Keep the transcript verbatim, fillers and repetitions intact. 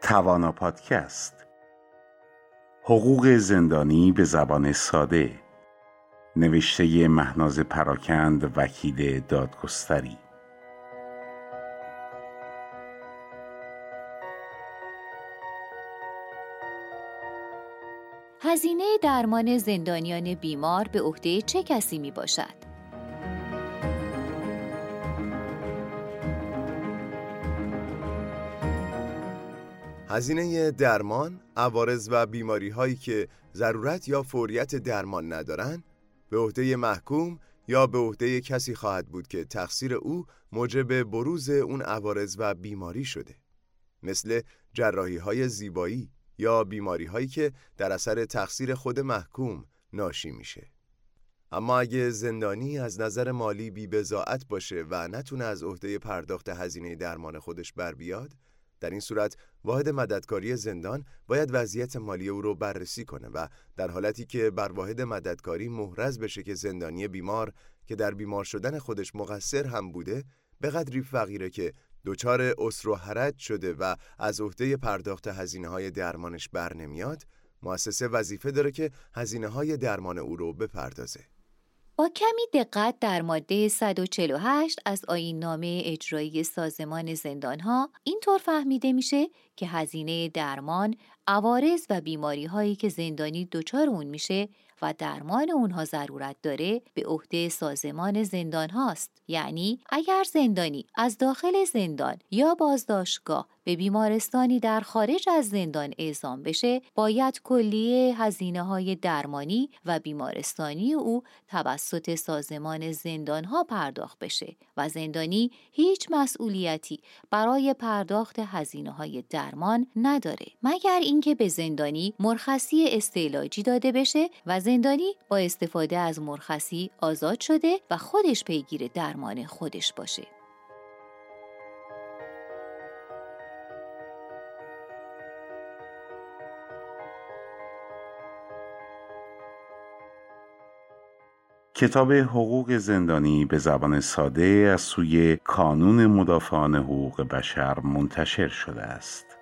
توانا پادکست، حقوق زندانی به زبان ساده، نوشته مهناز پراکند، وکیل دادگستری. هزینه درمان زندانیان بیمار به عهده چه کسی می باشد؟ هزینه درمان، عوارض و بیماری هایی که ضرورت یا فوریت درمان ندارن به عهده محکوم یا به عهده کسی خواهد بود که تقصیر او موجب بروز اون عوارض و بیماری شده، مثل جراحی های زیبایی یا بیماری هایی که در اثر تقصیر خود محکوم ناشی میشه. اما اگه زندانی از نظر مالی بی بضاعت باشه و نتونه از عهده پرداخت هزینه درمان خودش بر بیاد، در این صورت واحد مددکاری زندان باید وضعیت مالی او رو بررسی کنه و در حالتی که بر واحد مددکاری محرز بشه که زندانی بیمار که در بیمار شدن خودش مقصر هم بوده، به قدری فقیره که دچار عسر و حرج شده و از عهده پرداخت هزینه‌های درمانش بر نمیاد، مؤسسه وظیفه داره که هزینه‌های درمان او رو بپردازه. با کمی دقت در ماده صد و چهل و هشت از آیین‌نامه اجرایی سازمان زندان‌ها اینطور فهمیده میشه که هزینه درمان، عوارض و بیماری‌هایی که زندانی دچار اون میشه و درمان اونها ضرورت داره به عهده سازمان زندان هاست. یعنی اگر زندانی از داخل زندان یا بازداشتگاه به بیمارستانی در خارج از زندان اعزام بشه، باید کلیه هزینه‌های درمانی و بیمارستانی او توسط سازمان زندان ها پرداخت بشه و زندانی هیچ مسئولیتی برای پرداخت هزینه‌های درمان نداره، مگر اینکه به زندانی مرخصی استعلاجی داده بشه و زندانی با استفاده از مرخصی آزاد شده و خودش پیگیر درمان خودش باشه. کتاب حقوق زندانی به زبان ساده از سوی کانون مدافعان حقوق بشر منتشر شده است.